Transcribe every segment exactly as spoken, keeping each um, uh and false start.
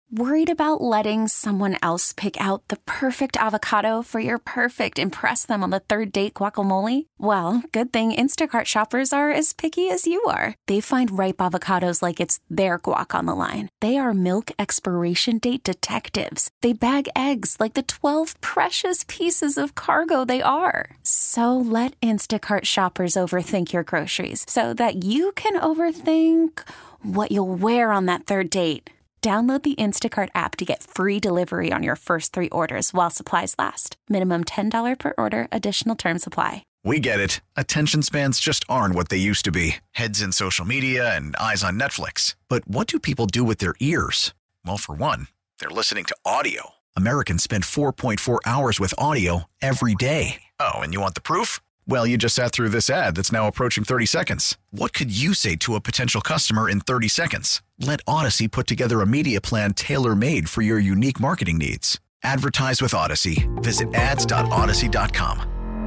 Worried about letting someone else pick out the perfect avocado for your perfect impress them on the third date guacamole? Well, good thing Instacart shoppers are as picky as you are. They find ripe avocados like it's their guac on the line. They are milk expiration date detectives. They bag eggs like the twelve precious pieces of cargo they are. So let Instacart shoppers overthink your groceries so that you can overthink what you'll wear on that third date. Download the Instacart app to get free delivery on your first three orders while supplies last. Minimum ten dollars per order. Additional terms apply. We get it. Attention spans just aren't what they used to be. Heads in social media and eyes on Netflix. But what do people do with their ears? Well, for one, they're listening to audio. Americans spend four point four hours with audio every day. Oh, and you want the proof? Well, you just sat through this ad that's now approaching thirty seconds. What could you say to a potential customer in thirty seconds? Let Odyssey put together a media plan tailor-made for your unique marketing needs. Advertise with Odyssey. Visit ads dot odyssey dot com.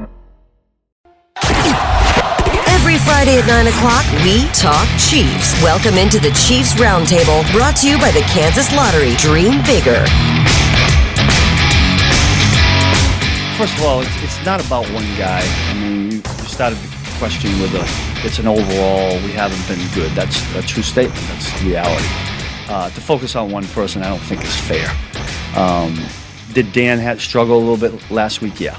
Every Friday at nine o'clock, we talk Chiefs. Welcome into the Chiefs Roundtable, brought to you by the Kansas Lottery. Dream bigger. First of all, it's, it's not about one guy. I mean, you, you started the question with a, it's an overall, we haven't been good. That's a true statement. That's reality. Uh, to focus on one person, I don't think is fair. Um, did Dan have, struggle a little bit last week? Yeah.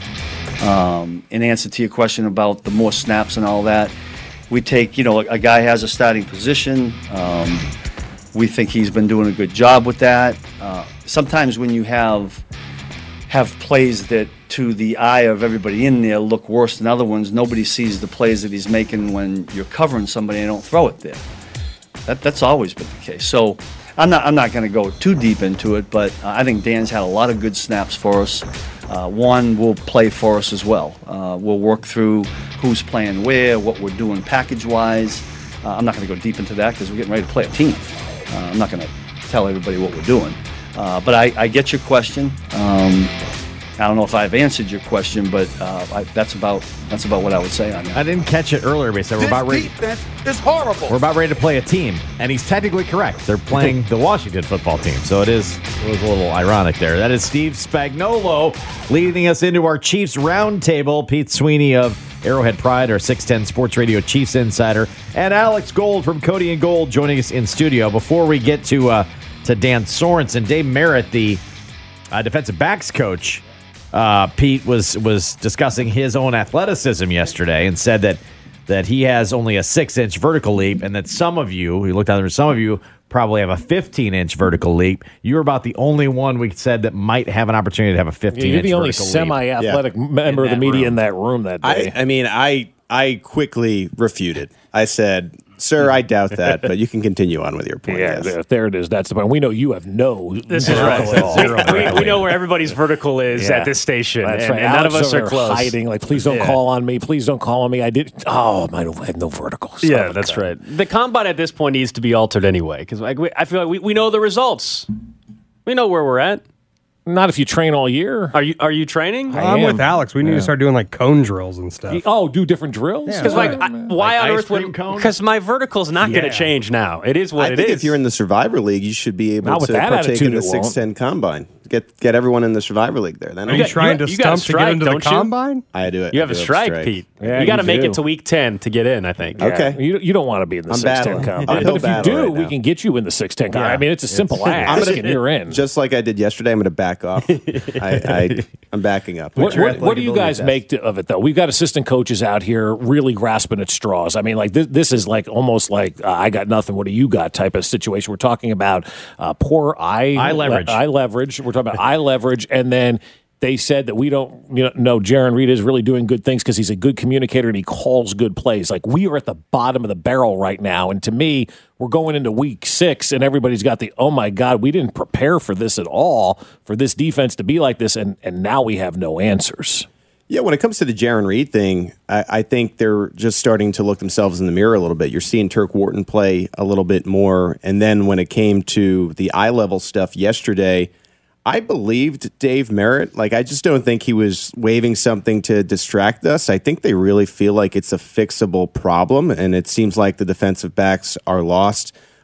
Um, in answer to your question about the more snaps and all that, we take, you know, a, a guy has a starting position. Um, we think he's been doing a good job with that. Uh, sometimes when you have have plays that to the eye of everybody in there look worse than other ones, nobody sees the plays that he's making when you're covering somebody and don't throw it there. That, that's always been the case. So I'm not I'm not going to go too deep into it, but uh, I think Dan's had a lot of good snaps for us. Uh, one will play for us as well. Uh, we'll work through who's playing where, what we're doing package-wise. Uh, I'm not going to go deep into that because we're getting ready to play a team. Uh, I'm not going to tell everybody what we're doing. Uh, but I, I get your question. Um, I don't know if I've answered your question, but uh, I, that's about that's about what I would say on that. I didn't catch it earlier, but he said we're about ready. Defense is horrible. We're about ready to play a team, and he's technically correct. They're playing the Washington football team, so it is it was a little ironic there. That is Steve Spagnuolo leading us into our Chiefs roundtable. Pete Sweeney of Arrowhead Pride, our six ten Sports Radio Chiefs insider, and Alex Gold from Cody and Gold joining us in studio. Before we get to uh, to Dan Sorensen, Dave Merritt, the uh, defensive backs coach. Uh, Pete was was discussing his own athleticism yesterday and said that that he has only a six-inch vertical leap, and that some of you, we looked out there, some of you probably have a fifteen-inch vertical leap. You're about the only one we said that might have an opportunity to have a fifteen-inch yeah, you're the only vertical semi-athletic leap. member In of the media room. in that room that day. I, I mean, I I quickly refuted. I said, sir, I doubt that, but you can continue on with your point. Yeah, yes. there, there it is. That's the point. We know you have no. This is right. we, we know where everybody's vertical is Yeah. at this station, That's and, right. and none of Alex us over are there close. hiding. Like, please don't Yeah. call on me. Please don't call on me. I did. Oh, I have no verticals. Son Yeah, of a that's gun. right. The combine at this point needs to be altered anyway, because like, we- I feel like we, we know the results. We know where we're at. Not if you train all year. Are you Are you training? I'm am. with Alex. We need Yeah. to start doing like cone drills and stuff. Oh, do different drills? Because like, I, why Like on ice earth would? cream cone? Because my vertical's not going Yeah. to change now. It is what I it think is. if you're in the Survivor League, you should be able Not with to that partake attitude, in the it won't. six ten Combine. Get get everyone in the Survivor League there. Then Are I, you got- trying you- to you got a stump to strike, get into the don't you? combine? I do it. you have I a do strike, Pete. Yeah, you got to you make do. it to week ten to get in. I think. Yeah. Okay. You, you don't want to be in the I'm six ten battling. combine. Uphill But if you battle do, right we now. can get you in the six ten combine. Yeah. I mean, it's a simple ask, and you're in. Just like I did yesterday, I'm going to back off. I, I, I'm backing up. What, Your what, what do you athletic guys ability make to, of it, though? We've got assistant coaches out here really grasping at straws. I mean, like this, this is like almost like uh, I got nothing, what do you got type of situation. We're talking about uh, poor eye, Eye leverage. eye leverage. We're talking about eye leverage, and then they said that we don't you know, know Jaron Reed is really doing good things because he's a good communicator and he calls good plays. Like, we are at the bottom of the barrel right now. And to me, we're going into week six and everybody's got the, oh, my God, we didn't prepare for this at all, for this defense to be like this. And, and now we have no answers. Yeah, when it comes to the Jaron Reed thing, I, I think they're just starting to look themselves in the mirror a little bit. You're seeing Turk Wharton play a little bit more. And then when it came to the eye-level stuff yesterday, I believed Dave Merritt. Like, I just don't think he was waving something to distract us. I think they really feel like it's a fixable problem, and it seems like the defensive backs are lost.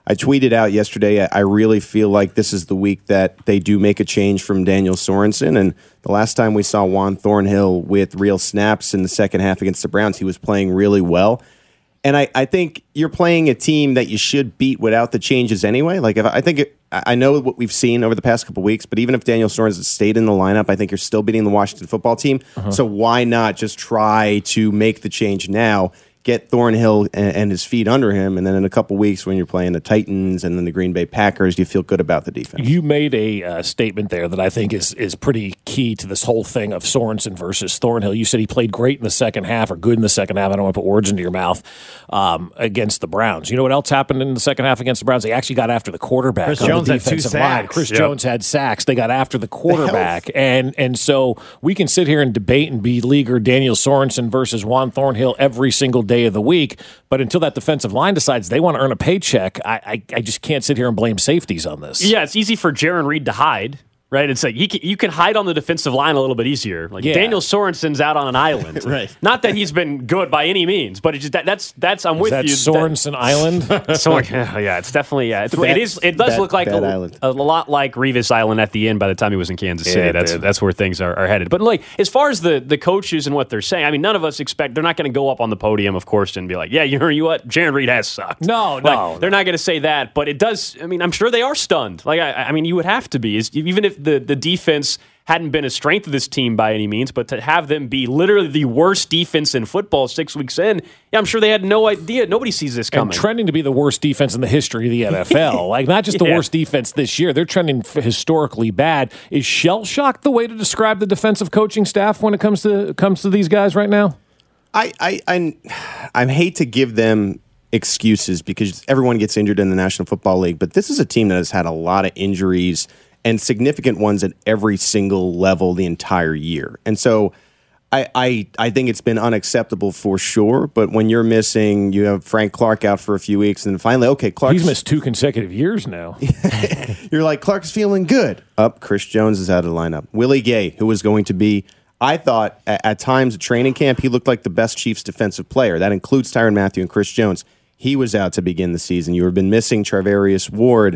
I tweeted out yesterday, I really feel like this is the week that they do make a change from Daniel Sorensen. And the last time we saw Juan Thornhill with real snaps in the second half against the Browns, he was playing really well. And I, I think you're playing a team that you should beat without the changes anyway. Like, if I think it, I know what we've seen over the past couple of weeks, but even if Daniel Sorensen stayed in the lineup, I think you're still beating the Washington football team. Uh-huh. So why not just try to make the change now? Get Thornhill and, and his feet under him, and then in a couple weeks when you're playing the Titans and then the Green Bay Packers, you feel good about the defense. You made a uh, statement there that I think is is pretty key to this whole thing of Sorensen versus Thornhill. You said he played great in the second half or good in the second half. I don't want to put words into your mouth um, against the Browns. You know what else happened in the second half against the Browns? They actually got after the quarterback. Chris on Jones the had two defensive line. sacks. Chris Yep. Jones had sacks. They got after the quarterback. The and and so we can sit here and debate and be leaguer Daniel Sorensen versus Juan Thornhill every single day of the week. But until that defensive line decides they want to earn a paycheck, I, I, I just can't sit here and blame safeties on this. Yeah, it's easy for Jaron Reed to hide, right? It's like he can, you can hide on the defensive line a little bit easier. Like Yeah. Daniel Sorensen's out on an island. Right. Not that he's been good by any means, but it's just that, that's that's I'm Is with that you. Sorensen Island? Soren, yeah, yeah, it's definitely yeah. It's, Bad- it is. It does bad- look like bad a, island. a lot like Revis Island at the end. By the time he was in Kansas City, Yeah, that's dude. that's where things are, are headed. But like as far as the the coaches and what they're saying, I mean, none of us expect they're not going to go up on the podium, of course, and be like, yeah, you know, you what, Jaron Reed has sucked. No, Like, no, they're not going to say that. But it does. I mean, I'm sure they are stunned. Like I, I mean, you would have to be, is even if the the defense hadn't been a strength of this team by any means, but to have them be literally the worst defense in football six weeks in, yeah, I'm sure they had no idea. Nobody sees this coming. And trending to be the worst defense in the history of the N F L. Like, not just the Yeah. worst defense this year. They're trending f- historically bad. Is shell shock the way to describe the defensive coaching staff when it comes to comes to these guys right now? I, I, I, I hate to give them excuses because everyone gets injured in the National Football League, but this is a team that has had a lot of injuries and significant ones at every single level the entire year. And so I, I I think it's been unacceptable for sure, but when you're missing, you have Frank Clark out for a few weeks, and finally, okay, Clark's... He's missed two consecutive years now. You're like, Clark's feeling good. Up, Chris Jones is out of the lineup. Willie Gay, who was going to be, I thought, at, at times at training camp, he looked like the best Chiefs defensive player. That includes Tyrann Mathieu and Chris Jones. He was out to begin the season. You have been missing Charvarius Ward.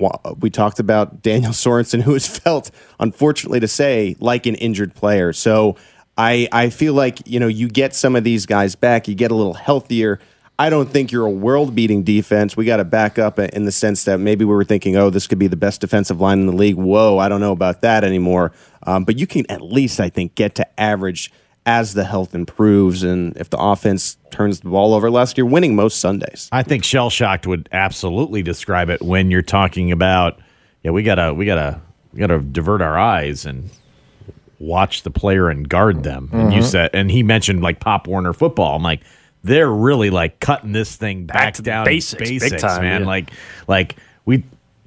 We talked about Daniel Sorensen, who has felt, unfortunately to say, like an injured player. So I, I feel like, you know, you get some of these guys back, you get a little healthier. I don't think you're a world-beating defense. We got to back up in the sense that maybe we were thinking, oh, this could be the best defensive line in the league. Whoa, I don't know about that anymore. Um, but you can at least, I think, get to average as the health improves, and if the offense turns the ball over last year, winning most Sundays. I think shell shocked would absolutely describe it when you're talking about, yeah, we gotta we gotta we gotta divert our eyes and watch the player and guard them. Mm-hmm. And you said, and he mentioned like Pop Warner football. I'm like, they're really like cutting this thing back, Back to down basics, basics, big time, man. yeah. Like like we,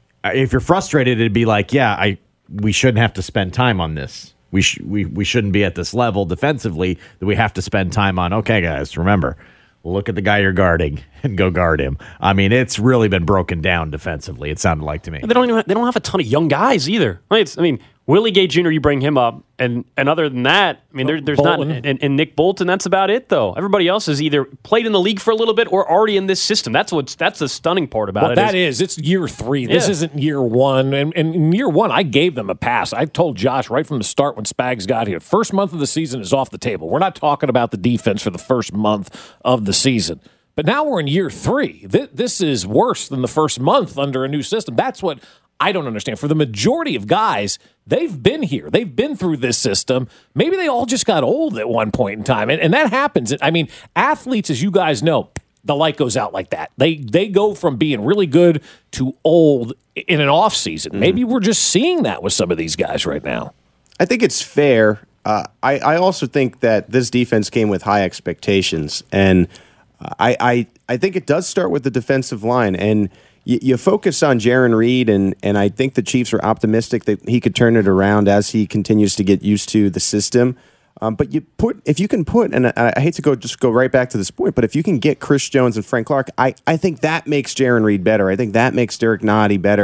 if you're frustrated, it'd be like, yeah, I we shouldn't have to spend time on this. We, sh- we we shouldn't be at this level defensively that we have to spend time on. Okay, guys, remember, look at the guy you're guarding and go guard him. I mean, it's really been broken down defensively, it sounded like to me. They don't even, they don't have a ton of young guys either. Like, it's, I mean, Willie Gay Junior, you bring him up, and and other than that, I mean, there, there's Bolton. not and, and Nick Bolton. That's about it, though. Everybody else has either played in the league for a little bit or already in this system. That's what's that's the stunning part about Well, it. that is, it's year three. This Yeah. isn't year one. And, and in year one, I gave them a pass. I told Josh right from the start when Spags got here, first month of the season is off the table. We're not talking about the defense for the first month of the season. But now we're in year three. Th- This is worse than the first month under a new system. That's what I don't understand. For the majority of guys, they've been here. They've been through this system. Maybe they all just got old at one point in time. And, and that happens. I mean, athletes, as you guys know, the light goes out like that. They they go from being really good to old in an off season. Mm-hmm. Maybe we're just seeing that with some of these guys right now. I think it's fair. Uh, I, I also think that this defense came with high expectations. And I, I, I think it does start with the defensive line. And you, you focus on Jaron Reed, and, and I think the Chiefs are optimistic that he could turn it around as he continues to get used to the system. Um, but you put if you can put, and I, I hate to go just go right back to this point, but if you can get Chris Jones and Frank Clark, I, I think that makes Jaron Reed better. I think that makes Derek Nottie better.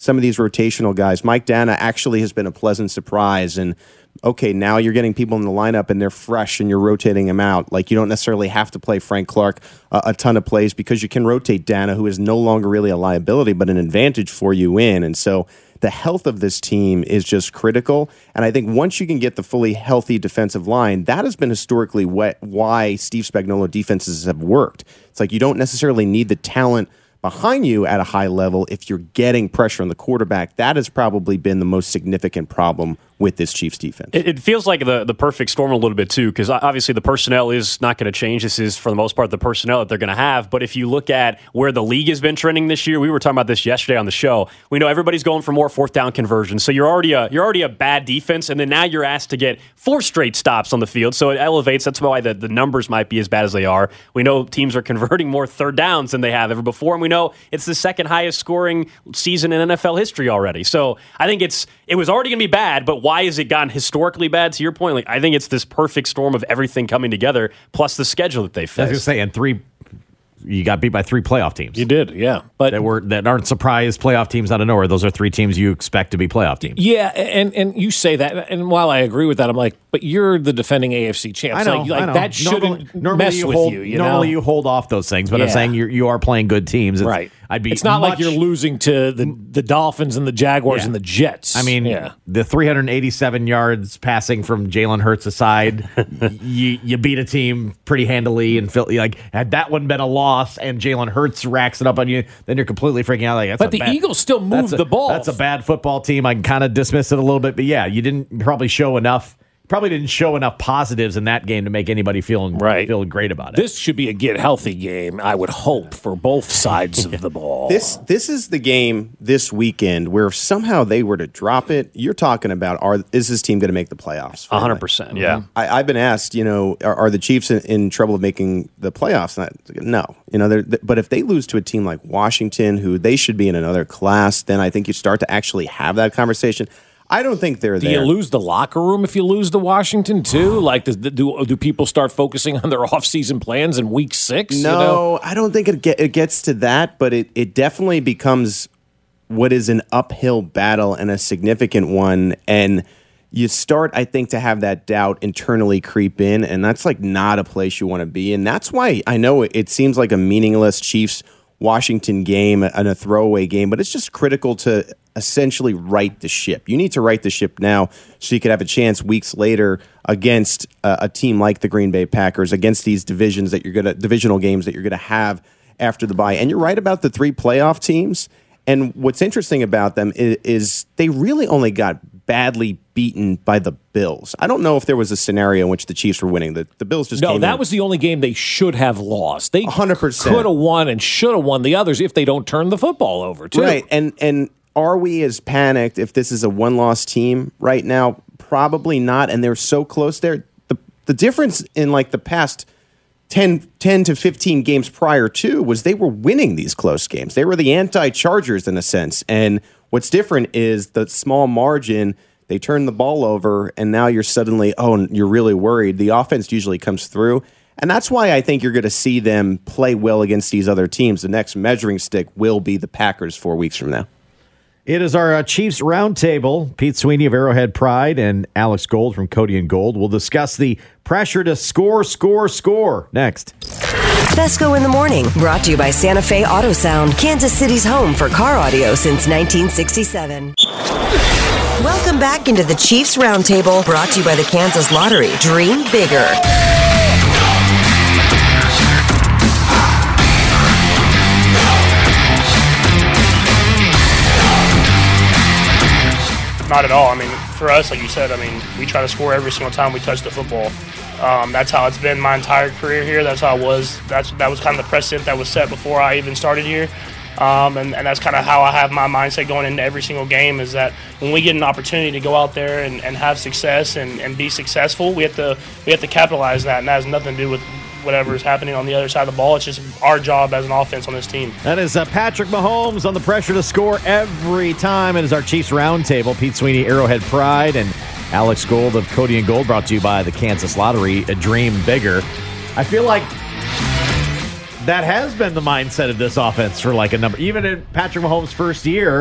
some of these rotational guys. Mike Dana actually has been a pleasant surprise. And, okay, now you're getting people in the lineup and they're fresh and you're rotating them out. Like, you don't necessarily have to play Frank Clark uh, a ton of plays because you can rotate Dana, who is no longer really a liability, but an advantage for you in. And so the health of this team is just critical. And I think once you can get the fully healthy defensive line, that has been historically what, why Steve Spagnuolo defenses have worked. It's like you don't necessarily need the talent behind you at a high level if you're getting pressure on the quarterback. That has probably been the most significant problem with this Chiefs defense. It, it feels like the, the perfect storm a little bit, too, because obviously the personnel is not going to change. This is, for the most part, the personnel that they're going to have. But if you look at where the league has been trending this year, we were talking about this yesterday on the show. We know everybody's going for more fourth down conversions. So you're already a you're already a bad defense, and then now you're asked to get four straight stops on the field. So it elevates. That's why the, the numbers might be as bad as they are. We know teams are converting more third downs than they have ever before, and we know it's the second highest scoring season in N F L history already. So I think it's it was already going to be bad, but why has it gotten historically bad? To your point, like I think it's this perfect storm of everything coming together, plus the schedule that they faced. I was going to say, and three, you got beat by three playoff teams. You did, yeah, but that were that aren't surprise playoff teams out of nowhere. Those are three teams you expect to be playoff teams. Yeah, and and you say that, and while I agree with that, I'm like, but you're the defending A F C champs. I know, like, like I know. that shouldn't normally, normally mess you with hold, you. you normally know? you hold off those things, but yeah. I'm saying you you are playing good teams. It's, right. I'd be. It's not much, like you're losing to the the Dolphins and the Jaguars yeah. and the Jets. I mean, yeah. the three hundred eighty-seven yards passing from Jalen Hurts aside, you you beat a team pretty handily and feel like had that one been a loss and Jalen Hurts racks it up on you, then you're completely freaking out. Like, that's but a the bad, Eagles still move a, the ball. That's a bad football team. I can kind of dismiss it a little bit, but yeah, you didn't probably show enough. Probably didn't show enough positives in that game to make anybody feeling right. feeling great about it. This should be a get healthy game, I would hope, for both sides of the ball. This this is the game this weekend where if somehow they were to drop it, you're talking about are is this team going to make the playoffs? one hundred percent, yeah. I, I've been asked, you know, are, are the Chiefs in, in trouble of making the playoffs? And I, no, you know, they're, but if they lose to a team like Washington, who they should be in another class, then I think you start to actually have that conversation. I don't think they're do there. Do you lose the locker room if you lose to Washington, too? Like, does, do do people start focusing on their offseason plans in week six? No, you know? I don't think it, get, it gets to that, but it, it definitely becomes what is an uphill battle and a significant one. And you start, I think, to have that doubt internally creep in, and that's like not a place you want to be. And that's why I know it, it seems like a meaningless Chiefs Washington game and a throwaway game, but it's just critical to essentially right the ship. You need to right the ship now so you could have a chance weeks later against uh, a team like the Green Bay Packers, against these divisions that you're gonna divisional games that you're gonna have after the bye. And you're right about the three playoff teams. And what's interesting about them is, is they really only got badly beaten by the Bills. I don't know if there was a scenario in which the Chiefs were winning. The, the Bills just no, came that in. was the only game they should have lost. They one hundred percent could have won and should have won the others if they don't turn the football over, too. Right, and and are we as panicked if this is a one-loss team right now? Probably not, and they're so close there. The the difference in like the past ten, ten to fifteen games prior to was they were winning these close games. They were the anti-Chargers in a sense, and what's different is the small margin. They turn the ball over, and now you're suddenly, oh, you're really worried. The offense usually comes through, and that's why I think you're going to see them play well against these other teams. The next measuring stick will be the Packers four weeks from now. It is our uh, Chiefs Roundtable. Pete Sweeney of Arrowhead Pride and Alex Gold from Cody and Gold will discuss the pressure to score, score, score next. Fesco in the Morning, brought to you by Santa Fe Auto Sound, Kansas City's home for car audio since nineteen sixty-seven. Welcome back into the Chiefs Roundtable, brought to you by the Kansas Lottery. Dream bigger. Not at all. I mean, for us, like you said, I mean, we try to score every single time we touch the football. Um, that's how it's been my entire career here. That's how it was. That's that was kind of the precedent that was set before I even started here. Um, and, and that's kind of how I have my mindset going into every single game is that when we get an opportunity to go out there and, and have success and, and be successful, we have to we have to capitalize that, and that has nothing to do with whatever is happening on the other side of the ball. It's just our job as an offense on this team. That is uh, Patrick Mahomes on the pressure to score every time. It is our Chiefs Roundtable. Pete Sweeney, Arrowhead Pride, and Alex Gold of Cody and Gold, brought to you by the Kansas Lottery. A dream bigger. I feel like that has been the mindset of this offense for like a number. Even in Patrick Mahomes' first year,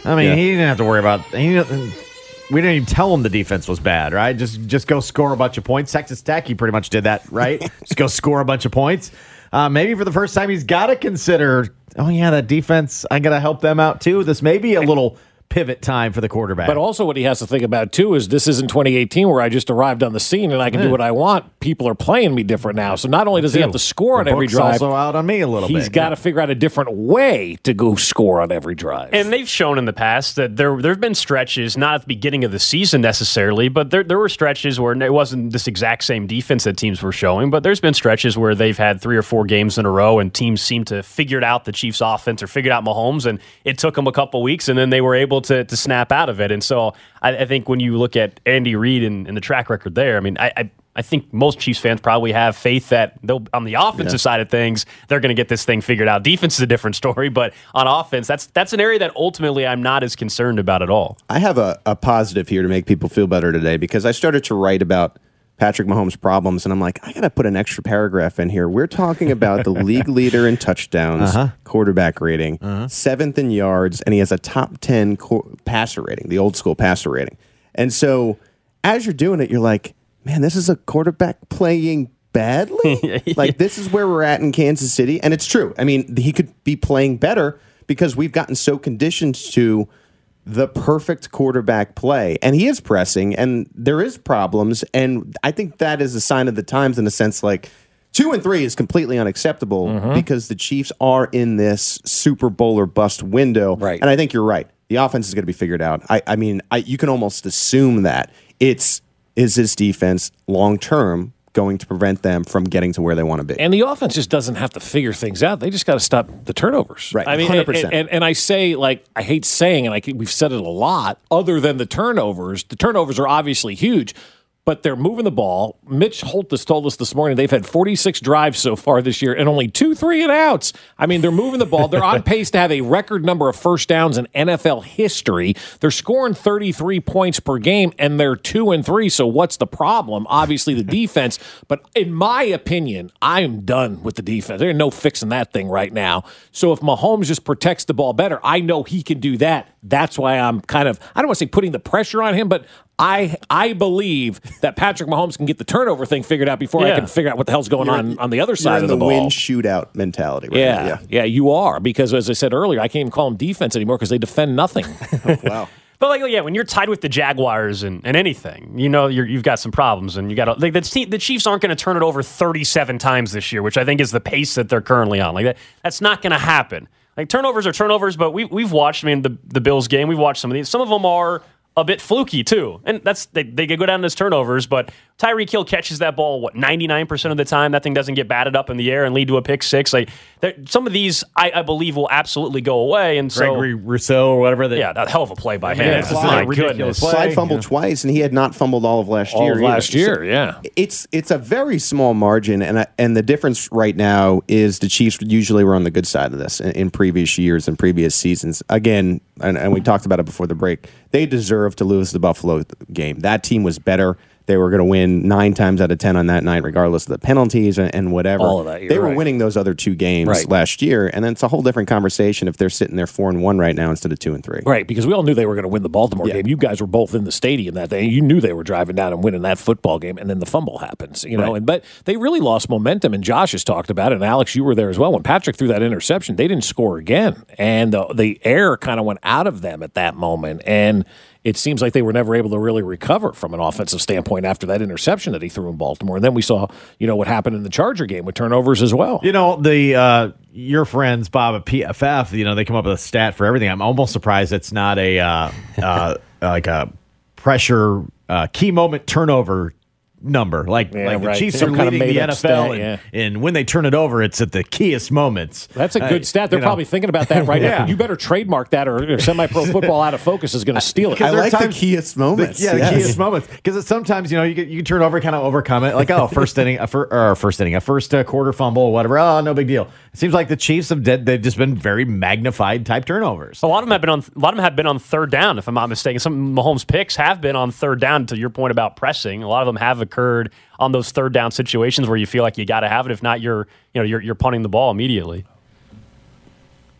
I mean, Yeah. he didn't have to worry about. He didn't, we didn't even tell him the defense was bad, right? Just just go score a bunch of points. Texas Tech, he pretty much did that, right? Just go score a bunch of points. Uh, maybe for the first time, he's got to consider, oh, yeah, that defense, I got to help them out, too. This may be a little pivot time for the quarterback. But also what he has to think about, too, is this isn't twenty eighteen where I just arrived on the scene and I can Yeah. do what I want. People are playing me different now. So not only does he have to score on The every book's drive, also out on me a little he's bit. got yeah. to figure out a different way to go score on every drive. And they've shown in the past that there there have been stretches, not at the beginning of the season necessarily, but there there were stretches where it wasn't this exact same defense that teams were showing, but there's been stretches where they've had three or four games in a row and teams seem to figured out the Chiefs' offense or figured out Mahomes, and it took them a couple weeks, and then they were able to to snap out of it. And so I, I think when you look at Andy Reid and, and the track record there, I mean, I, I I think most Chiefs fans probably have faith that they'll, on the offensive yeah. side of things, they're going to get this thing figured out. Defense is a different story, but on offense, that's that's an area that ultimately I'm not as concerned about at all. I have a, a positive here to make people feel better today because I started to write about Patrick Mahomes' problems, and I'm like, I got to put an extra paragraph in here. We're talking about the league leader in touchdowns, uh-huh. quarterback rating, uh-huh. seventh in yards, and he has a top ten co- passer rating, the old school passer rating. And so as you're doing it, you're like, man, this is a quarterback playing badly? yeah. Like, this is where we're at in Kansas City. And it's true. I mean, he could be playing better because we've gotten so conditioned to the perfect quarterback play. And he is pressing, and there is problems. And I think that is a sign of the times in a sense, like, two and three is completely unacceptable mm-hmm. because the Chiefs are in this Super Bowl or bust window. Right. And I think you're right. The offense is going to be figured out. I, I mean, I, you can almost assume that. It's, is this defense long-term going to prevent them from getting to where they want to be? And the offense just doesn't have to figure things out. They just got to stop the turnovers. Right, I mean, one hundred percent. And, and, and I say, like, I hate saying, and I, we've said it a lot, other than the turnovers, the turnovers are obviously huge, but they're moving the ball. Mitch Holthus told us this morning they've had forty-six drives so far this year and only two three and outs. I mean, they're moving the ball. They're on pace to have a record number of first downs in N F L history. They're scoring thirty-three points per game, and they're two and three. So what's the problem? Obviously, the defense. But in my opinion, I am done with the defense. There's no fixing that thing right now. So if Mahomes just protects the ball better, I know he can do that. That's why I'm kind of, I don't want to say putting the pressure on him, but I I believe that Patrick Mahomes can get the turnover thing figured out before yeah. I can figure out what the hell's going you're, on on the other side you're in of the, the ball. win shootout mentality. Right yeah, now. yeah, yeah, you are, because as I said earlier, I can't even call them defense anymore because they defend nothing. oh, wow. But like, yeah, when you're tied with the Jaguars and, and anything, you know you're, you've got some problems, and you got like the, te- the Chiefs aren't going to turn it over thirty-seven times this year, which I think is the pace that they're currently on. Like that, that's not going to happen. Like turnovers are turnovers, but we we've watched. I mean, the the Bills game, we've watched some of these. Some of them are a bit fluky too, and that's they they could go down as turnovers. But Tyreek Hill catches that ball what ninety-nine percent of the time. That thing doesn't get batted up in the air and lead to a pick six. Like some of these, I, I believe, will absolutely go away. And so, Gregory Rousseau or whatever. That, yeah, that hell of a play by him. Yeah, it's just My a ridiculous goodness. play. Slide fumbled yeah. twice, and he had not fumbled all of last All year. of either. last year, So yeah. It's it's a very small margin, and I, and the difference right now is the Chiefs usually were on the good side of this in, in previous years and previous seasons. Again, and, and we talked about it before the break, they deserve to lose the Buffalo game. That team was better. They were going to win nine times out of ten on that night, regardless of the penalties and, and whatever. All of that, you're they were right. winning those other two games Right. last year, and then it's a whole different conversation if they're sitting there four and one right now instead of two and three. Right, because we all knew they were going to win the Baltimore Yeah. game. You guys were both in the stadium that day. You knew they were driving down and winning that football game, and then the fumble happens. You know, Right. and but they really lost momentum. And Josh has talked about it. And Alex, you were there as well. When Patrick threw that interception, they didn't score again, and the the air kind of went out of them at that moment. And it seems like they were never able to really recover from an offensive standpoint after that interception that he threw in Baltimore. And then we saw, you know, what happened in the Charger game with turnovers as well. You know, the uh, your friends, Bob at P F F, you know, they come up with a stat for everything. I'm almost surprised it's not a uh, uh, like a pressure uh, key moment turnover number. Like, Yeah, like the right. Chiefs Some are kind of leading the made-up N F L, stat, and, yeah. and when they turn it over, it's at the keyest moments. That's a good Uh, stat. They're you know. probably thinking about that right Yeah. now. You better trademark that, or, or Semi-Pro Football Out of Focus is going to steal it. I there are like the times- keyest moments. The, yeah, yes. the keyest moments. Because sometimes, you know, you get, you turn over, kind of overcome it. Like, oh, first inning, a fir- or first inning, a first uh, quarter fumble, or whatever. Oh, no big deal. It seems like the Chiefs have did, they've just been very magnified type turnovers. A lot of them have been on. A lot of them have been on third down, if I'm not mistaken. Some Mahomes picks have been on third down. To your point about pressing, a lot of them have occurred on those third down situations where you feel like you got to have it. If not, you're you know you're you're punting the ball immediately.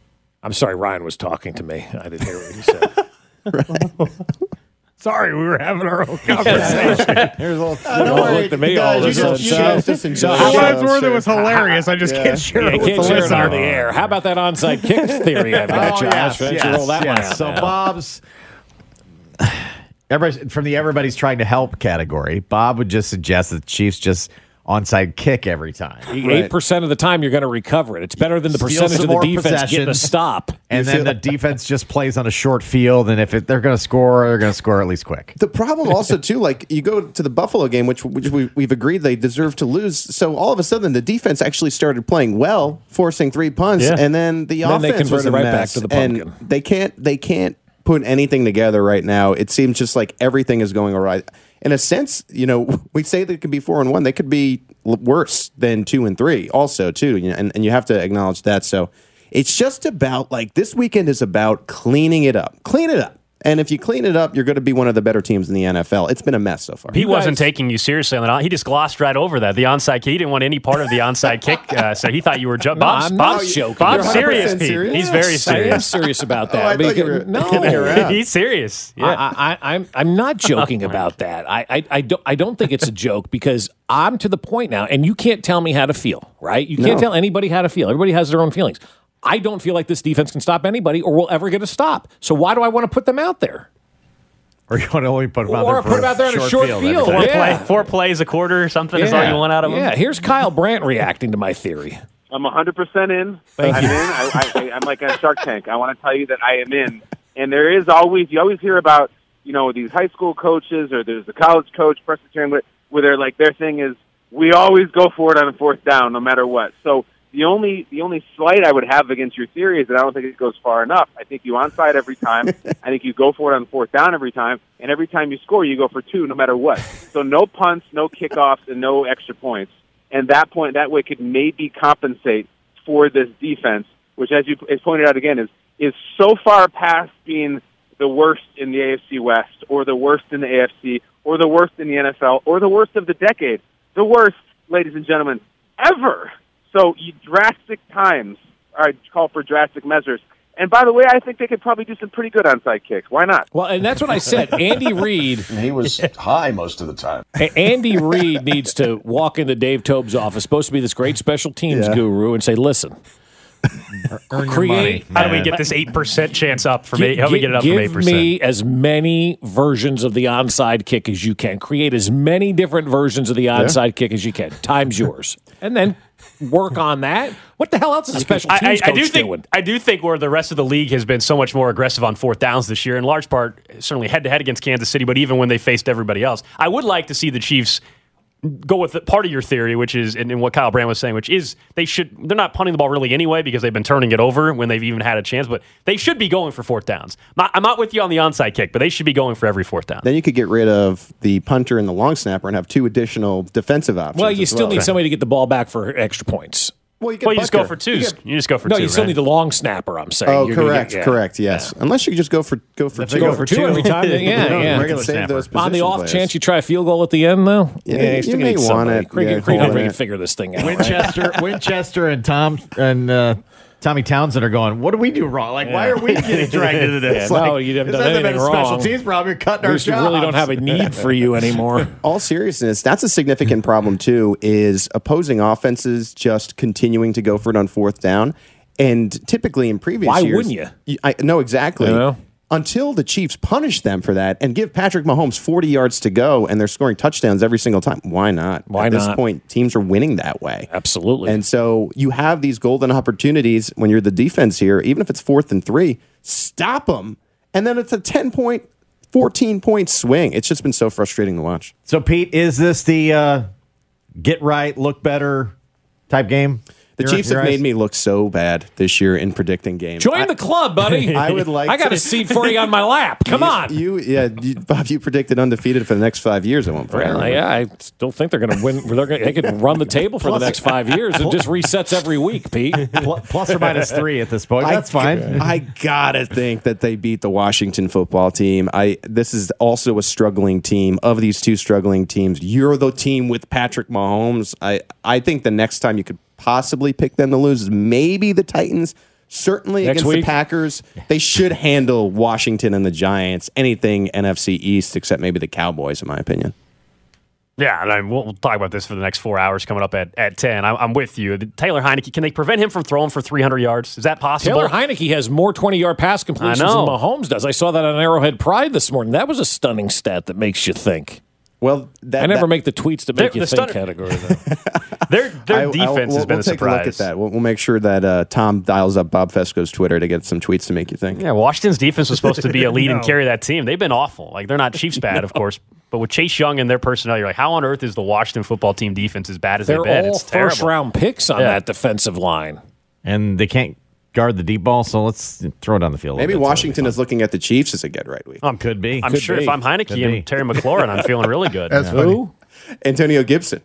I'm sorry, Ryan was talking to me. I didn't hear what he said. Sorry, we were having our own conversation. Here's a little. Uh, don't worry, looked at me guys, all of a you sudden. just- you guys just enjoy So the how show, That's where it sure. was hilarious. I just Yeah. can't share Yeah, it you with can't the share it listener. on the air. How about that onside kick theory I've got, Oh, Josh? yes, Why don't you yes, roll that yes. one out So now? Bob's everybody from the everybody's trying to help category. Bob would just suggest that the Chiefs just onside kick every time, Eight percent of the time you're going to recover it. It's better than the Steal percentage some of the more defense getting a possessions. stop. and then the defense just plays on a short field. And if it, they're going to score, they're going to score at least quick. The problem also too, like you go to the Buffalo game, which which we, we've agreed they deserve to lose. So all of a sudden, the defense actually started playing well, forcing three punts, Yeah. and then the Then they offense was converted a right back mess. to the and pumpkin. they can't they can't put anything together right now. It seems just like everything is going awry. In a sense, you know, we say they could be four and one. They could be l- worse than two and three, also too. You know, and and you have to acknowledge that. So it's just about like this weekend is about cleaning it up. Clean it up. And if you clean it up, you're going to be one of the better teams in the N F L. It's been a mess so far. He wasn't taking you seriously on that. He just glossed right over that. The onside kick. He didn't want any part of the onside kick, uh, so he thought you were joking. No, Bob's, I'm Bob's, not joking. Bob's You're serious, one hundred percent Pete. serious? He's very I am serious. serious about Oh, that. I thought you were no, kidding around. He's serious. Yeah. I, I, I'm I'm not joking about that. I, I I don't I don't think it's a joke because I'm to the point now, and you can't tell me how to feel, right? You can't No. tell anybody how to feel. Everybody has their own feelings. I don't feel like this defense can stop anybody, or will ever get a stop. So why do I want to put them out there? Or you want to only put them out Or there put for them out there on a short every field. time. Four, Yeah. play, four plays a quarter or something is all you want out of him? Yeah, here's Kyle Brandt reacting to my theory. I'm one hundred percent in. Thank I'm you. in. I, I, I'm like a Shark Tank. I want to tell you that I am in. And there is always, you always hear about, you know, these high school coaches or there's the college coach, Presbyterian, where they're like, their thing is, we always go for it on a fourth down no matter what. So the only the only slight I would have against your theory is that I don't think it goes far enough. I think you onside every time. I think you go for it on fourth down every time. And every time you score, you go for two no matter what. So no punts, no kickoffs, and no extra points. And that point, that way could maybe compensate for this defense, which, as you as pointed out again, is is so far past being the worst in the A F C West or the worst in the A F C or the worst in the N F L or the worst of the decade. The worst, ladies and gentlemen, ever. So you drastic times I call for drastic measures. And by the way, I think they could probably do some pretty good onside kicks. Why not? Well, and that's what I said. Andy Reid. He was high most of the time. A- Andy Reid needs to walk into Dave Tobe's office, supposed to be this great special teams Yeah. guru, and say, listen, Earn your create. money, How do we man. get this eight percent chance up from Gi- eight? How do we gi- get it up give from eight percent? me as many versions of the onside kick as you can. Create as many different versions of the onside kick as you can. Time's yours. And then work on that. What the hell else is a special I, teams I, I coach do think doing? I do think where the rest of the league has been so much more aggressive on fourth downs this year, in large part, certainly head to head against Kansas City, but even when they faced everybody else, I would like to see the Chiefs go with the, part of your theory, which is, and, and what Kyle Brandt was saying, which is they should, they're not punting the ball really anyway because they've been turning it over when they've even had a chance, but they should be going for fourth downs. Not, I'm not with you on the onside kick, but they should be going for every fourth down. Then you could get rid of the punter and the long snapper and have two additional defensive options. Well, you as still well. need somebody to get the ball back for extra points. Well, you, get Well, you just go Butker. for You twos. get- You just go for No, two, you still right? need the long snapper, I'm saying. Oh, You're gonna correct, get- yeah. correct. Yes, unless you could just go for go for If two. they go for two two every time, then yeah, You know, yeah. you Regular can save snapper. those On the position off players. chance you try a field goal at the end, though, Yeah, you're you still may gonna need want somebody. it. Creed, Yeah, Creed hold Humphrey it. can figure this thing out. right? Winchester, Winchester, and Tom and uh, Tommy Townsend are going, what do we do wrong? Like, why are we getting dragged into this? Yeah, like, no, you haven't this done hasn't been anything a special wrong. teams problem. You're cutting our We jobs. really don't have a need for you anymore. All seriousness, that's a significant problem too. Is opposing offenses just continuing to go for it on fourth down, and typically in previous Why years, wouldn't you? I know exactly. You know? Until the Chiefs punish them for that and give Patrick Mahomes forty yards to go, and they're scoring touchdowns every single time. Why not? Why At this not? point, teams are winning that way. Absolutely. And so you have these golden opportunities when you're the defense here, even if it's fourth and three, stop them. And then it's a ten point, fourteen point swing. It's just been so frustrating to watch. So, Pete, is this the uh, get right, look better type game? The Your- Chiefs your have eyes? made me look so bad this year in predicting games. Join I- the club, buddy. I would like I got to- a seat for you on my lap. Come you, on. You, yeah, you, Bob, you predicted undefeated for the next five years at one point. Well, yeah, I still think they're going to win. They're gonna, they could run the table for the next five years. It just resets every week, Pete. Pl- plus or minus three at this point. That's I, fine. I gotta think that they beat the Washington football team. I this is also a struggling team. Of these two struggling teams, you're the team with Patrick Mahomes. I I think the next time you could possibly pick them to lose is maybe the Titans. certainly Next against week? the Packers, they should handle Washington and the Giants, anything N F C East except maybe the Cowboys, in my opinion. Yeah, and I mean, we'll, we'll talk about this for the next four hours coming up at, at ten. I'm, I'm with you. Taylor Heineke, can they prevent him from throwing for three hundred yards? Is that possible? Taylor Heineke has more twenty-yard pass completions I than know. Mahomes does. I saw that on Arrowhead Pride this morning. That was a stunning stat that makes you think. Well, that, I never that, make the tweets to make They're- you the think stunner- category, though. Their, their I- I- defense we'll, has been we'll a take surprise. a look at that. We'll, we'll make sure that uh, Tom dials up Bob Fesco's Twitter to get some tweets to make you think. Yeah, Washington's defense was supposed to be a lead No. and carry that team. They've been awful. Like, they're not Chiefs bad, of course, but with Chase Young and their personnel, you're like, how on earth is the Washington football team defense as bad as They're they've been? all It's terrible. first-round picks on Yeah. that defensive line. And they can't guard the deep ball, so let's throw it on the field. a Maybe little bit. Washington is looking at the Chiefs as a get right week. Um, Could be. I'm Could sure be. if I'm Heineke Could and be. Terry McLaurin, I'm feeling really good. That's funny. Who? Antonio Gibson.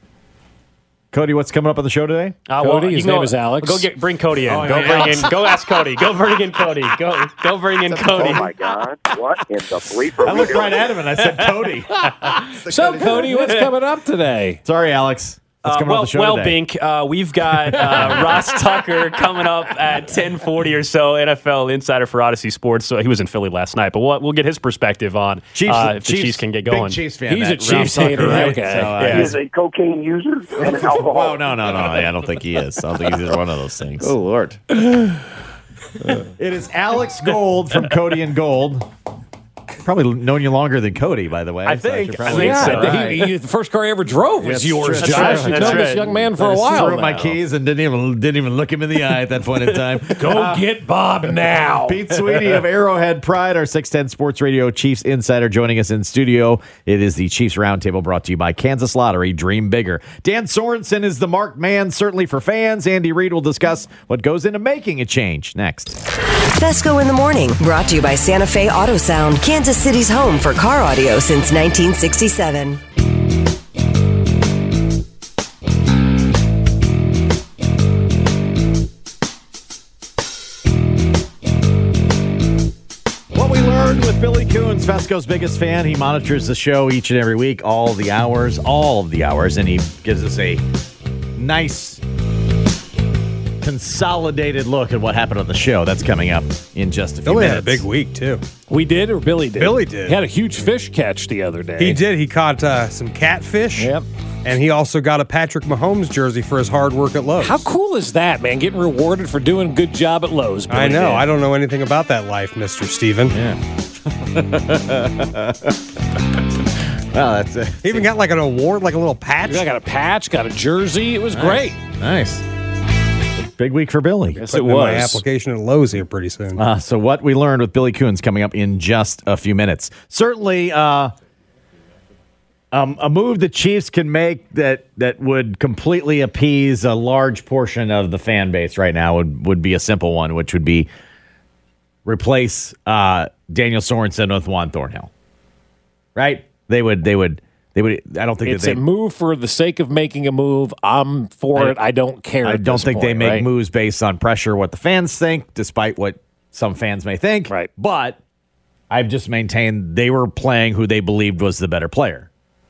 Cody, what's coming up on the show today? Uh, Cody, you his can name go, is Alex. Go get bring Cody in. Oh, go yeah, bring Alex. in. Go ask Cody. Go bring in Cody. Go go bring in Cody. Oh my God! What in the bleep are I we looked doing? right at him and I said Cody. So, Cody, what's coming up today? Sorry, Alex. What's Uh, coming well, on the show well, today? Bink, uh, we've got uh, Ross Tucker coming up at ten forty or so, N F L insider for Odyssey Sports. So he was in Philly last night, but we'll, we'll get his perspective on Chiefs, uh, if the Chiefs, Chiefs can get big going. Chiefs fan. He's that a Chiefs Rob Tucker, hater, right? okay. So, uh, Yeah. He is a cocaine user and an alcoholic. Oh, no, no, no. I don't think he is. I don't think he's either one of those things. Oh, Lord. It is Alex Gold from Cody and Gold. Probably known you longer than Cody, by the way. I so think- should I probably- think so. Yeah, All right. he, he, the first car I ever drove was That's yours, true. Josh. That's You've right. known That's this right. young man for I a just while threw up my now. keys and didn't even didn't even look him in the eye at that point in time. Go get Bob now. Pete Sweeney of Arrowhead Pride, our six ten Sports Radio Chiefs insider, joining us in studio. It is the Chiefs Roundtable brought to you by Kansas Lottery. Dream bigger. Dan Sorensen is the marked man, certainly for fans. Andy Reid will discuss what goes into making a change next. Fesco in the Morning, brought to you by Santa Fe Auto Sound, Kansas City's home for car audio since nineteen sixty-seven. What we learned with Billy Coons, Fesco's biggest fan. He monitors the show each and every week, all the hours, all of the hours, and he gives us a nice consolidated look at what happened on the show. That's coming up in just a few Billy minutes. had a big week, too. We did, or Billy did? Billy did. He had a huge fish catch the other day. He did. He caught uh, some catfish. Yep. And he also got a Patrick Mahomes jersey for his hard work at Lowe's. How cool is that, man? Getting rewarded for doing a good job at Lowe's. Billy I know. did. I don't know anything about that life, Mister Steven. Yeah. Well, that's it. He even got like an award, like a little patch. I got a patch, got a jersey. It was great. Nice. Big week for Billy. Yes, Putting it in my was. application at Lowe's here pretty soon. Uh, so what we learned with Billy Coons coming up in just a few minutes. Certainly uh, um, a move the Chiefs can make that that would completely appease a large portion of the fan base right now would, would be a simple one, which would be replace uh, Daniel Sorensen with Juan Thornhill. Right? They would they would they would I don't think It's that a they move for the sake of making a move. I'm for I- it. I don't care. I at don't this think they point, make right? moves based on pressure, what the fans think, despite what some fans may think. Right. But I've just maintained they were playing who they believed was the better player.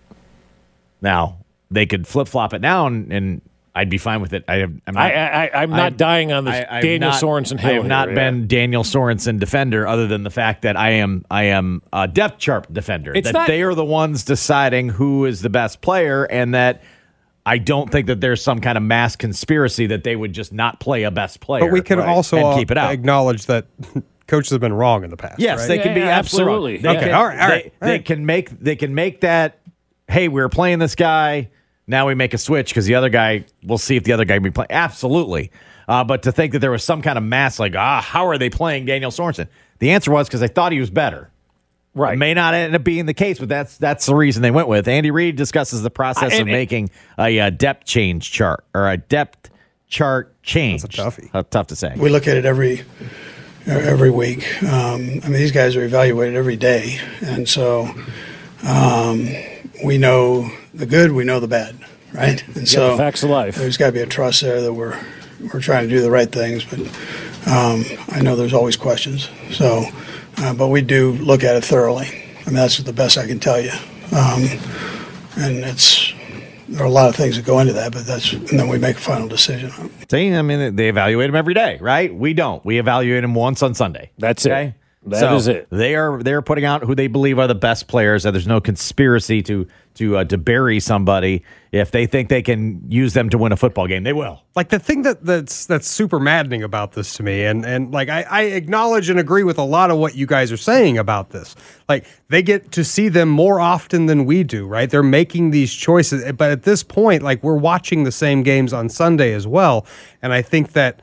Now, they could flip flop it now, and, and I'd be fine with it. I have, I'm not, I, I, I'm not I'm- dying on this I- I've Daniel not- Sorensen hill. I have not here, yeah. been Daniel Sorensen defender, other than the fact that I am I am a depth chart defender. It's that not- they are the ones deciding who is the best player, and that I don't think that there's some kind of mass conspiracy that they would just not play a best player. But we can right, also and uh, keep it out. acknowge that coaches have been wrong in the past. Yes, right? they can Yeah, be yeah, absolutely. absolutely. They Okay, can, all right, all right, They, all they right. can make they can make that. Hey, we were playing this guy. Now we make a switch because the other guy. We'll see if the other guy can be playing. Absolutely. Uh, but to think that there was some kind of mass like, ah, how are they playing Daniel Sorensen? The answer was because they thought he was better. Right. It may not end up being the case, but that's that's the reason they went with. Andy Reid discusses the process I- of and- making a, uh depth change chart or a depth chart change. That's a toughie. Uh, tough to say. We look at it every every week. Um, I mean, these guys are evaluated every day, and so um, we know the good, we know the bad, right? And so the facts of life. there's got to be a trust there that we're we're trying to do the right things, but um, I know there's always questions. So, uh, but we do look at it thoroughly. I mean, that's the best I can tell you, um, and it's there are a lot of things that go into that, but that's and then we make a final decision. See, I mean, they evaluate him every day, right? We don't. We evaluate him once on Sunday. That's okay? it. That so is it. They are they're putting out who they believe are the best players, and there's no conspiracy to to uh, to bury somebody. If they think they can use them to win a football game, they will. Like the thing that that's that's super maddening about this to me, and and like I, I acknowledge and agree with a lot of what you guys are saying about this. Like they get to see them more often than we do, right? They're making these choices, but at this point, like we're watching the same games on Sunday as well, and I think that,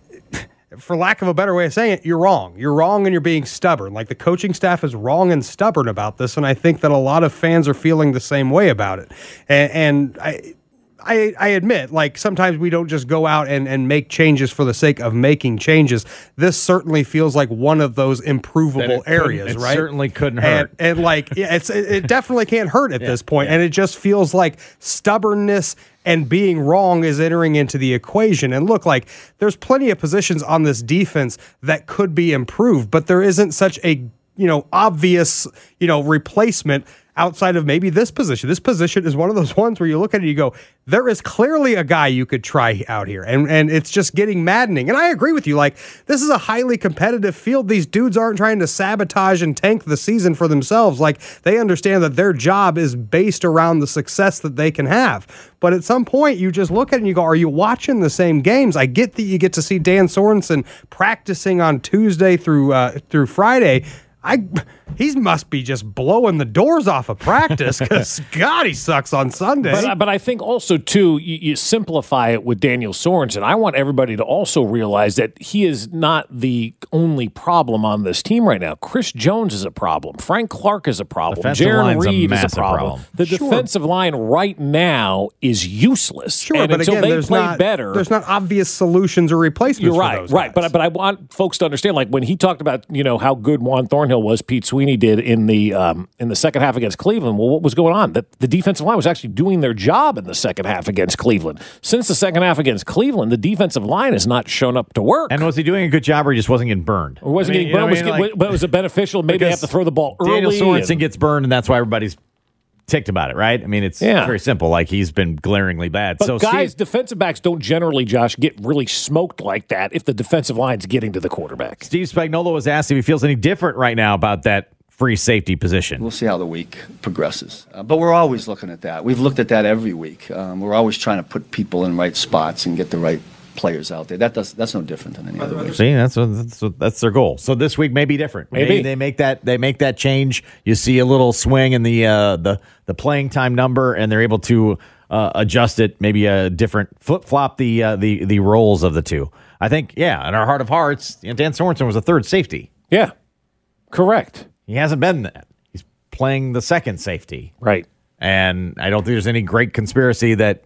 for lack of a better way of saying it, you're wrong. You're wrong and you're being stubborn. Like the coaching staff is wrong and stubborn about this, and I think that a lot of fans are feeling the same way about it. And, and I, I, I admit, like sometimes we don't just go out and, and make changes for the sake of making changes. This certainly feels like one of those improvable areas, it right? It certainly couldn't hurt. And, and like, yeah, it's it, it definitely can't hurt at yeah, this point. Yeah. And it just feels like stubbornness and being wrong is entering into the equation. And look, like there's plenty of positions on this defense that could be improved, but there isn't such a, you know, obvious, you know, replacement outside of maybe this position. This position is one of those ones where you look at it and you go, there is clearly a guy you could try out here. And and it's just getting maddening. And I agree with you. Like, this is a highly competitive field. These dudes aren't trying to sabotage and tank the season for themselves. Like, they understand that their job is based around the success that they can have. But at some point, you just look at it and you go, are you watching the same games? I get that you get to see Dan Sorensen practicing on Tuesday through uh, through Friday. I, he must be just blowing the doors off of practice because, God, he sucks on Sunday. But, but I think also, too, you, you simplify it with Daniel Sorensen. I want everybody to also realize that he is not the only problem on this team right now. Chris Jones is a problem. Frank Clark is a problem. Defensive Jaron line's a Reed is a massive problem. problem. The Sure. defensive line right now is useless. Sure, and but until again, they there's play not, better, there's not obvious solutions or replacements You're for right, those right. guys. But but I want folks to understand, like when he talked about, you know, how good Juan Thornhill was, Pete Sweeney did in the um, in the second half against Cleveland. Well, what was going on? That the defensive line was actually doing their job in the second half against Cleveland. Since the second half against Cleveland, the defensive line has not shown up to work. And was he doing a good job, or he just wasn't getting burned? Or wasn't I mean, getting burned, you know what I was mean? get- but it was a beneficial. Maybe they have to throw the ball early. Daniel Sorensen and- gets burned, and that's why everybody's ticked about it, right? I mean, it's Yeah. very simple. Like, he's been glaringly bad. But so guys, Steve, defensive backs don't generally, Josh, get really smoked like that if the defensive line's getting to the quarterback. Steve Spagnuolo was asked if he feels any different right now about that free safety position. We'll see how the week progresses. Uh, but we're always looking at that. We've looked at that every week. Um, we're always trying to put people in right spots and get the right players out there. That does, that's no different than any other week. See, that's what, that's what, that's their goal. So this week may be different. Maybe. they make that they make that change. You see a little swing in the uh, the the playing time number, and they're able to uh, adjust it. Maybe a different flip flop the uh, the the roles of the two. I think, yeah. In our heart of hearts, you know, Dan Sorensen was a third safety. Yeah, correct. He hasn't been that. He's playing the second safety. Right. And I don't think there's any great conspiracy that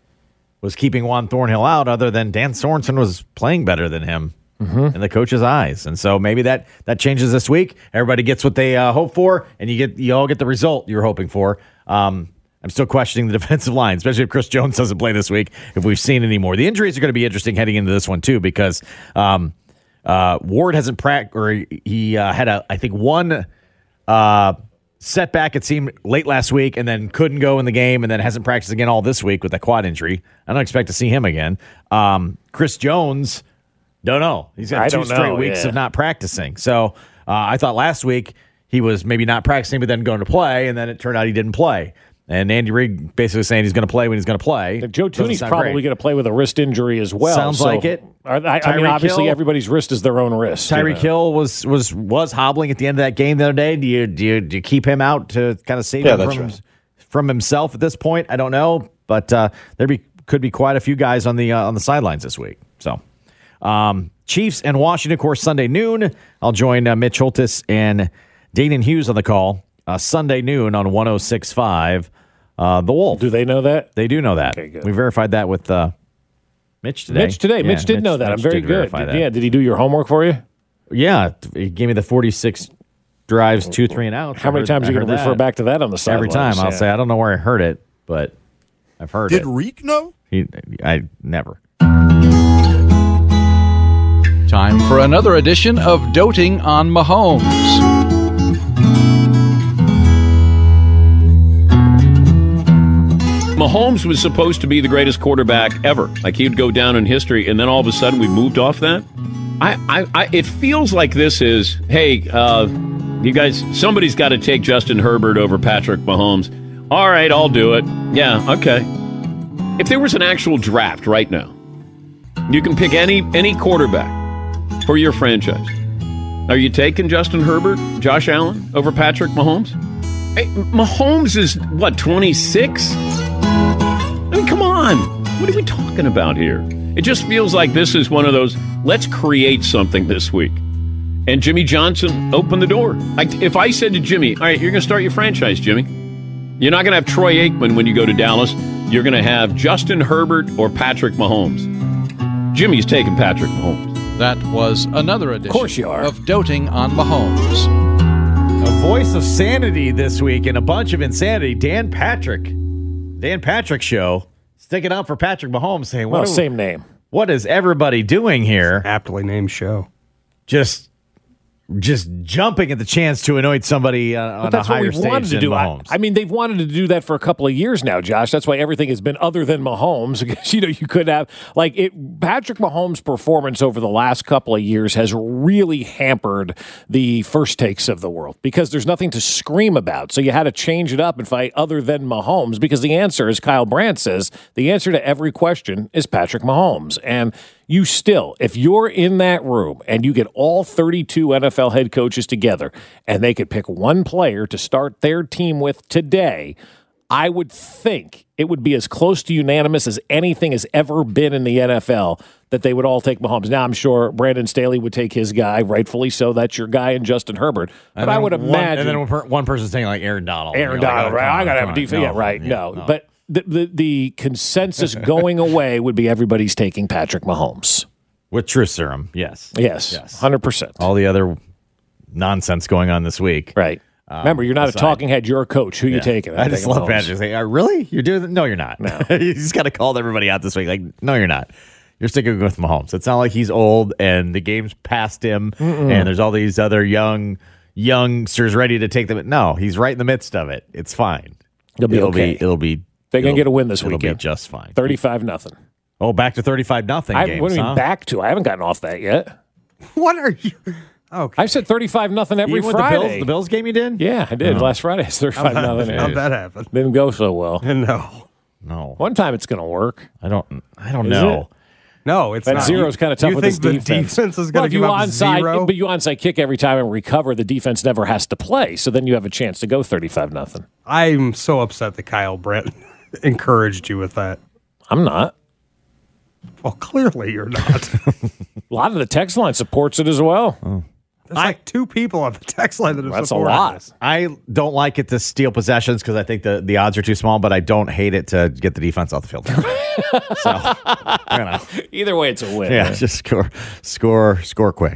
was keeping Juan Thornhill out other than Dan Sorensen was playing better than him Mm-hmm. in the coach's eyes. And so maybe that that changes this week. Everybody gets what they uh, hope for, and you get you all get the result you're hoping for. Um, I'm still questioning the defensive line, especially if Chris Jones doesn't play this week, if we've seen any more. The injuries are going to be interesting heading into this one, too, because um, uh, Ward hasn't practiced, or he, he uh, had, a, I think, one uh, setback, it seemed, late last week, and then couldn't go in the game, and then hasn't practiced again all this week with a quad injury. I don't expect to see him again. Um, Chris Jones, don't know. He's got I two don't straight know, weeks yeah. of not practicing. So uh, I thought last week he was maybe not practicing, but then going to play, and then it turned out he didn't play. And Andy Reid basically saying he's going to play when he's going to play. Joe Doesn't Tooney's sound probably great. going to play with a wrist injury as well. Sounds so- like it. I, I, I mean, Tyreek obviously, Hill- everybody's wrist is their own wrist. you Tyreek know. Hill was was was hobbling at the end of that game the other day. Do you do you, do you keep him out to kind of save Yeah, him that's from, right. from himself at this point? I don't know, but uh, there be could be quite a few guys on the uh, on the sidelines this week. So, um, Chiefs and Washington, of course, Sunday noon. I'll join uh, Mitch Holtis and Dayton Hughes on the call uh, Sunday noon on one oh six point five. Uh, the Wolf. Do they know that? They do know that. Okay, good. We verified that with uh, Mitch today. Mitch today. Yeah, Mitch did know that. Mitch I'm very did good. verify Did- that. yeah. Did he do your homework for you? Yeah, he gave me the forty-six drives, two, three, and outs. How I many heard- times I are you going to heard refer that. back to that on the sidelines? Every time I'll Yeah. say I don't know where I heard it, but I've heard Did it. Reek know? He, I never. Time for another edition of Doting on Mahomes. Mahomes was supposed to be the greatest quarterback ever. Like, he would go down in history, and then all of a sudden we moved off that. I, I, I it feels like this is, hey, uh, you guys, somebody's got to take Justin Herbert over Patrick Mahomes. All right, I'll do it. Yeah, okay. If there was an actual draft right now, you can pick any any quarterback for your franchise. Are you taking Justin Herbert, Josh Allen, over Patrick Mahomes? Hey, Mahomes is, what, twenty-six? I mean, come on. What are we talking about here? It just feels like this is one of those, let's create something this week. And Jimmy Johnson opened the door. Like, if I said to Jimmy, all right, you're going to start your franchise, Jimmy. You're not going to have Troy Aikman when you go to Dallas. You're going to have Justin Herbert or Patrick Mahomes. Jimmy's taking Patrick Mahomes. That was another edition of, course you are. of Doting on Mahomes. A voice of sanity this week and a bunch of insanity. Dan Patrick. Dan Patrick Show. Sticking up for Patrick Mahomes, saying, Well, what, same name. What is everybody doing here? Aptly named show. Just just jumping at the chance to anoint somebody uh, on But that's a higher what we stage wanted to than do. I, Mahomes. I mean, they've wanted to do that for a couple of years now, Josh. That's why everything has been other than Mahomes. Because, you know, you could have, like, it. Patrick Mahomes' performance over the last couple of years has really hampered the first takes of the world because there's nothing to scream about. So you had to change it up and fight other than Mahomes because the answer, as Kyle Brandt says, the answer to every question is Patrick Mahomes. And you still, if you're in that room and you get all thirty-two N F L head coaches together and they could pick one player to start their team with today, I would think it would be as close to unanimous as anything has ever been in the N F L that they would all take Mahomes. Now, I'm sure Brandon Staley would take his guy, rightfully so. That's your guy in Justin Herbert. But And I then would one- imagine. And then one, per, one person's saying, like, Aaron Donald. Aaron You're like, Donald, oh, right? come I on, got to come have a on. defense. Yeah, No, right. yeah, no. no. But the, the, the consensus going away would be everybody's taking Patrick Mahomes. With truth serum, yes. Yes, Yes. one hundred percent. All the other nonsense going on this week. Right. Um, Remember, you're not aside. a talking head. You're a coach. Who you Yeah. taking? I'm I just taking love Mahomes. Patrick saying, "Uh, really? You're doing that? No, you're not. No. You just got to call everybody out this week. Like, no, you're not. You're sticking with Mahomes. It's not like he's old and the game's past him Mm-mm. and there's all these other young youngsters ready to take them. No, he's right in the midst of it. It's fine. It'll be it'll okay. Be, it'll be. They're gonna it'll- get a win this it'll weekend. be just fine. thirty-five nothing. Oh, back to thirty-five nothing I games. what do you huh? mean back to? I haven't gotten off that yet. What are you? Okay. I've said thirty-five nothing every Even with Friday. the Bills, the Bills game you did? Yeah, I did Oh. last Friday. It's thirty-five nothing. How'd that happen? Didn't go so well. No. No. One time it's going to work. I don't. I don't Is know. it? No, it's That not. zero's kind of tough you with think this the defense. defense is Well, going if to you give up onside, zero? but you onside kick every time and recover, the defense never has to play. So then you have a chance to go thirty-five nothing. I'm so upset that Kyle Brent encouraged you with that. I'm not. Well, clearly you're not. A lot of the text line supports it as well. Oh. There's like two people on the text line that have That's a supported lot. this. I don't like it to steal possessions because I think the, the odds are too small, but I don't hate it to get the defense off the field. so, you know, Either way, it's a win. yeah, right? just score, score, score quick.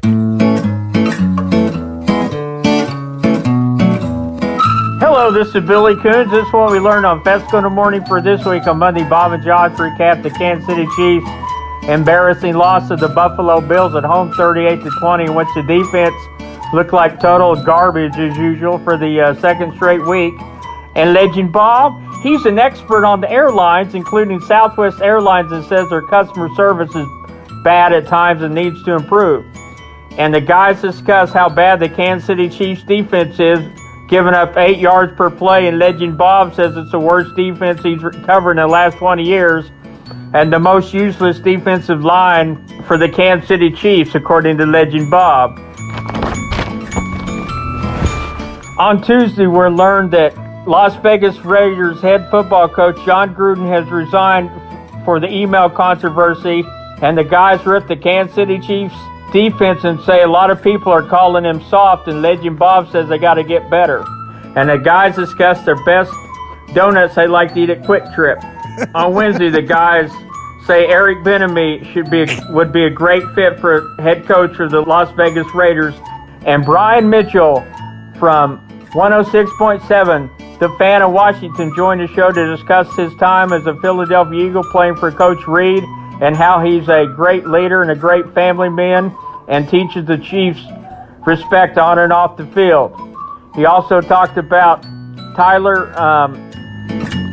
Hello, this is Billy Coons. This is what we learned on Fesco in the Morning for this week. On Monday, Bob and Josh recap the Kansas City Chiefs' embarrassing loss to the Buffalo Bills at home thirty-eight to twenty, in which the defense looked like total garbage as usual for the uh, second straight week. And Legend Bob, he's an expert on the airlines, including Southwest Airlines, and says their customer service is bad at times and needs to improve. And the guys discuss how bad the Kansas City Chiefs defense is, giving up eight yards per play, and Legend Bob says it's the worst defense he's covered in the last twenty years and the most useless defensive line for the Kansas City Chiefs, according to Legend Bob. On Tuesday, we learned that Las Vegas Raiders head football coach John Gruden has resigned for the email controversy, and the guys ripped the Kansas City Chiefs defense and say a lot of people are calling him soft, and Legend Bob says they got to get better. And the guys discussed their best donuts they like to eat at Quick Trip. On Wednesday, the guys say Eric Bieniemy should be would be a great fit for head coach of the Las Vegas Raiders. And Brian Mitchell from one oh six point seven, the Fan of Washington, joined the show to discuss his time as a Philadelphia Eagle playing for Coach Reed and how he's a great leader and a great family man and teaches the Chiefs respect on and off the field. He also talked about Tyler um,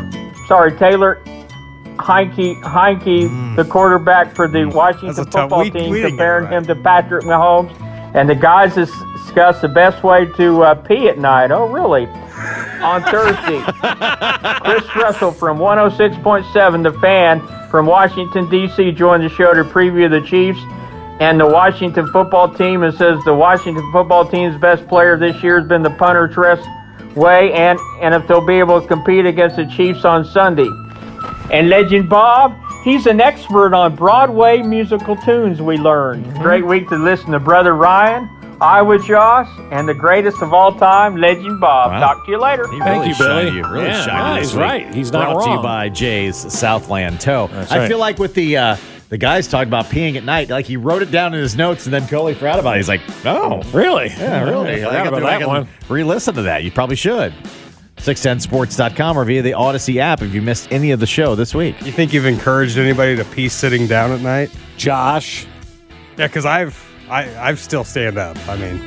sorry, Taylor Heineke, Heineke the quarterback for the Washington tough- football we- team, we didn't get comparing it right. him to Patrick Mahomes. And the guys dis- discussed the best way to uh, pee at night. Oh, really? On Thursday, Chris Russell from one oh six point seven, The Fan from Washington, D C, joined the show to preview the Chiefs and the Washington football team, and says the Washington football team's best player this year has been the punter, Tress Way, and, and if they'll be able to compete against the Chiefs on Sunday. And Legend Bob, he's an expert on Broadway musical tunes, we learned. Mm-hmm. Great week to listen to Brother Ryan, Iowa Josh, and the greatest of all time, Legend Bob. Wow. Talk to you later. He Thank really you, Billy. shined You, really Yeah, shined you he's this week. right. He's not Brought to you wrong. by Jay's Southland Tow. That's I right. feel like with the uh, the guys talking about peeing at night, like he wrote it down in his notes and then totally forgot about it. He's like, oh, Really? yeah, really? I forgot about that one. Re-listen to that. You probably should. six ten sports dot com or via the Odyssey app if you missed any of the show this week. You think you've encouraged anybody to pee sitting down at night? Josh. Yeah, because I've I I've still stand up. I mean,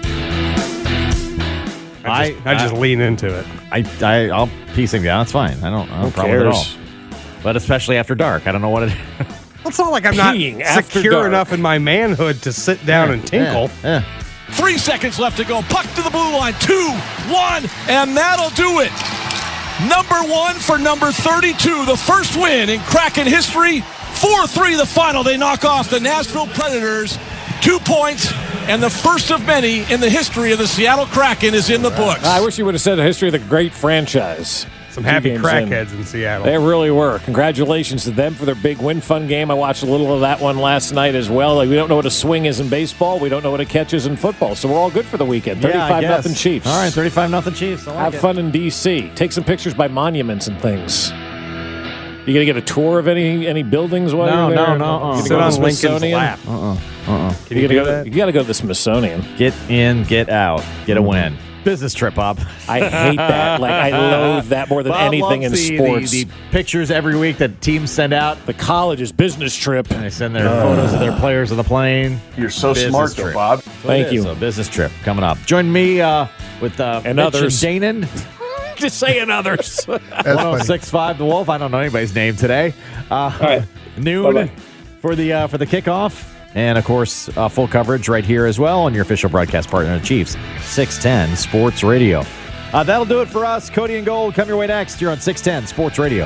I just, I, I- just I- lean into it. I, I I'll pee sitting down. It's fine. I don't. I don't Who have a problem at all. cares? But especially after dark, I don't know what it. Well, it's not like I'm not Peeing after secure dark. enough in my manhood to sit down and tinkle. Yeah, yeah. Three seconds left to go. Puck to the blue line. Two, one, and that'll do it. Number one for number thirty-two. The first win in Kraken history. four three the final. They knock off the Nashville Predators. Two points, and the first of many in the history of the Seattle Kraken is in the books. I wish you would have said the history of the great franchise. Some happy Two games crackheads in Seattle. They really were. Congratulations to them for their big win fun game. I watched a little of that one last night as well. Like, we don't know what a swing is in baseball. We don't know what a catch is in football. So we're all good for the weekend. Yeah, I thirty-five guess. nothing Chiefs. All right, thirty-five nothing Chiefs. I like Have it. fun in D C. Take some pictures by monuments and things. You gonna get a tour of any any buildings while No, you're there? no, no, uh-uh. You gonna Sit go to the on Lincoln's Smithsonian? lap. Uh-uh. Uh-uh. Can You you gotta do go. that? You gotta go to the Smithsonian. Get in, get out, get a win. Business trip, Bob. I hate that. Like, I loathe that more than Bob anything in loves the, sports. The, the pictures every week that teams send out. The college's business trip. And they send their photos of their players on the plane. You're so Business smart, though, trip. Bob. So Thank it is, you. A business trip coming up. Join me uh, with uh, And Mitch others. and Danon. Just saying others. one oh six point five The Wolf. I don't know anybody's name today. Uh, right. Noon Bye-bye. for the uh, for the kickoff. And, of course, uh, full coverage right here as well on your official broadcast partner, the Chiefs, six ten Sports Radio. Uh, that'll do it for us. Cody and Gold come your way next here on six ten Sports Radio.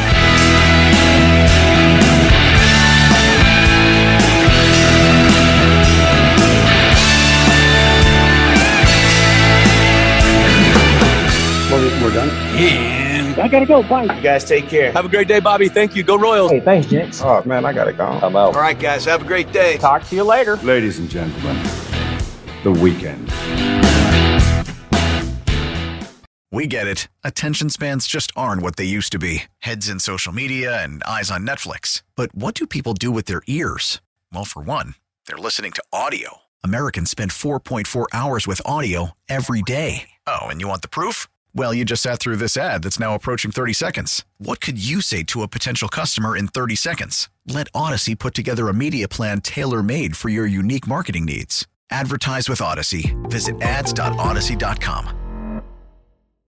We're done. And I gotta go. Bye. You guys take care. have a great day, Bobby. Thank you. Go Royals. Hey, thanks, Jenks. Oh man, I gotta go. I'm out. All right, guys, have a great day. Talk to you later. Ladies and gentlemen, the weekend. We get it. Attention spans just aren't what they used to be. Heads in social media and eyes on Netflix. But what do people do with their ears? Well, for one, they're listening to audio. Americans spend four point four hours with audio every day. Oh, and you want the proof? Well, you just sat through this ad that's now approaching thirty seconds. What could you say to a potential customer in thirty seconds? Let Odyssey put together a media plan tailor-made for your unique marketing needs. Advertise with Odyssey. Visit ads dot odyssey dot com.